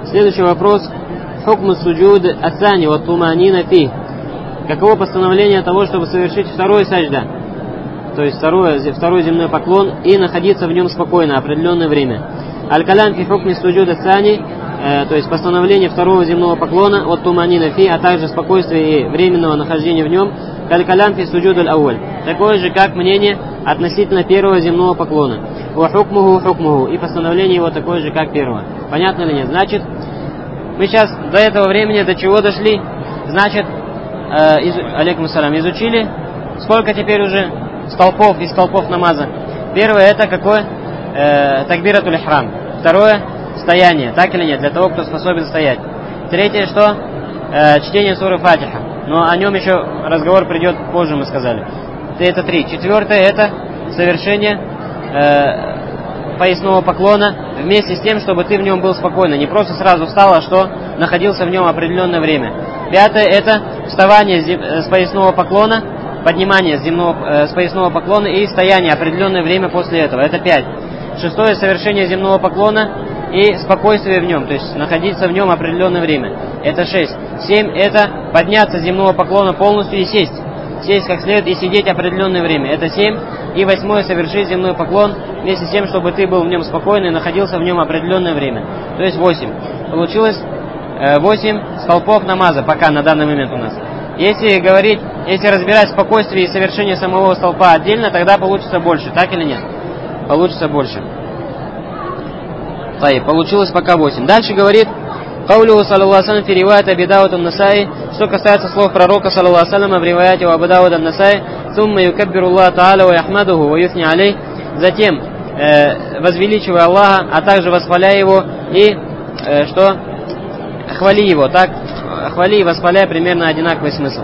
Следующий вопрос. Хукму суджуд ас-сани ва туманина фи. Каково постановление того, чтобы совершить второй сажда, то есть второй земной поклон, и находиться в нем спокойно определенное время. Аль-калям фи хукми суджуд ас-сани, то есть постановление второго земного поклона, от туманина фи, а также спокойствие и временного нахождения в нем, аль-калям фи суджуд аль-ауаль. Такое же, как мнение относительно первого земного поклона. Ва хукмуху, и постановление его такое же, как первого. Понятно или нет? Значит, мы сейчас до этого времени до чего дошли? Значит, алейкум салям, изучили сколько теперь уже столпов из столпов намаза? Первое это какое? Такбиратуль ихрам. Второе стояние, так или нет, для того, кто способен стоять. Третье что? Чтение суры Фатиха. Но о нем еще разговор придет позже, мы сказали. Это 3. Четвертое это совершение поясного поклона вместе с тем, чтобы ты в нем был спокойно. Не просто сразу встал, а что находился в нем определенное время. Пятое это вставание с поясного поклона, поднимание с поясного поклона и стояние определенное время после этого. Это 5. Шестое совершение земного поклона и спокойствие в нем, то есть находиться в нем определенное время. Это 6. 7 это подняться с земного поклона полностью и сесть. Сесть как следует и сидеть определенное время. Это 7. И 8 совершить земной поклон вместе с тем, чтобы ты был в нем спокойный и находился в нем определенное время. То есть 8. Получилось 8 столпов намаза пока на данный момент у нас. Если разбирать спокойствие и совершение самого столпа отдельно, тогда получится больше, так или нет? Получится больше. Получилось пока 8. Дальше говорит Каулюху саллаллаху салям фи ривайат Аби Дауд ан-Насаи, что касается слов пророка саллаллаху салям в риваяте у Аби Дауд ан-Насаи, сумма юкаббиру Аллах та'аля ва яхмадуху ва юфни алей, затем возвеличивая Аллаха, а также восхваляя его и хвали его, так хвали и восхваляй примерно одинаковый смысл.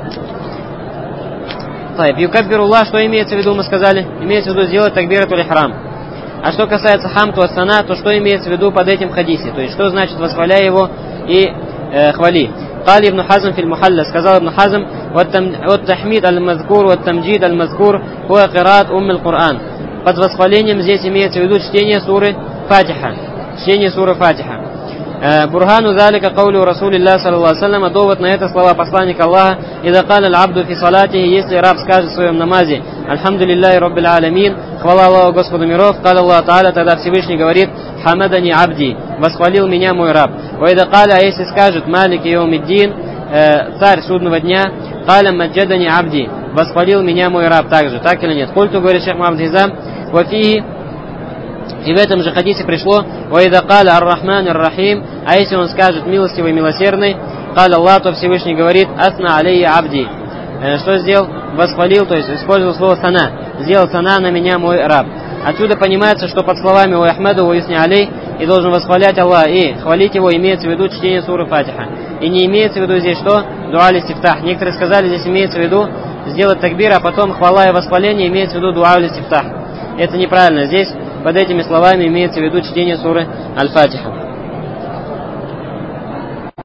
Юкаббиру Аллах, что имеется в виду, мы сказали? Имеется в виду сделать такбиратуль ихрам. А что касается хамту ас-сана, то что имеется в виду под этим в хадисе? То есть что значит восхваляй его и хвали? Кали ибн Хазм фил Мухалля, сказал ибн Хазм, вот тахмид аль-мазкур, вот тамджид аль-мазкур, хуа кираат аль-Кур'ан. Под восхвалением здесь имеется в виду чтение суры Фатиха. Чтение суры Фатиха. Бурхану залика каулю Расулилля саллаллаху салям, довод на это слова посланника Аллаха, ида каля аль-абду фи салатихи, если раб скажет в своем намазе, альхамдулиллахи раббил аламин, хвала Аллаху Господу миров, каля Аллах Та'аля, тогда Всевышний говорит, хамадани абди, восхвалил меня мой раб. Ва ида каля, а если скажет малик йаумиддин, царь судного дня, каля маджадани абди, восхвалил меня мой раб также, так или нет? Культу, говорит шейх Мухаммад Хизам, вафии, и в этом же хадисе пришло «Ваида каля ар-Рахман ар-Рахим», а если он скажет «милостивый, милосердный», каля Аллах, то Всевышний говорит «Асна алейя абди». Что сделал? Восхвалил, то есть использовал слово «сана». Сделал «сана» на меня мой раб. Отсюда понимается, что под словами «Ва Ахмаду ва юсни алей» и должен восхвалять Аллах и хвалить его, имеется в виду чтение суры Фатиха. И не имеется в виду здесь что? Дуа листифтах. Некоторые сказали, здесь имеется в виду сделать такбир, а потом хвала и восхваление имеется в виду дуа листифтах. Это неправильно. Здесь под этими словами имеется в виду чтение суры Аль-Фатиха.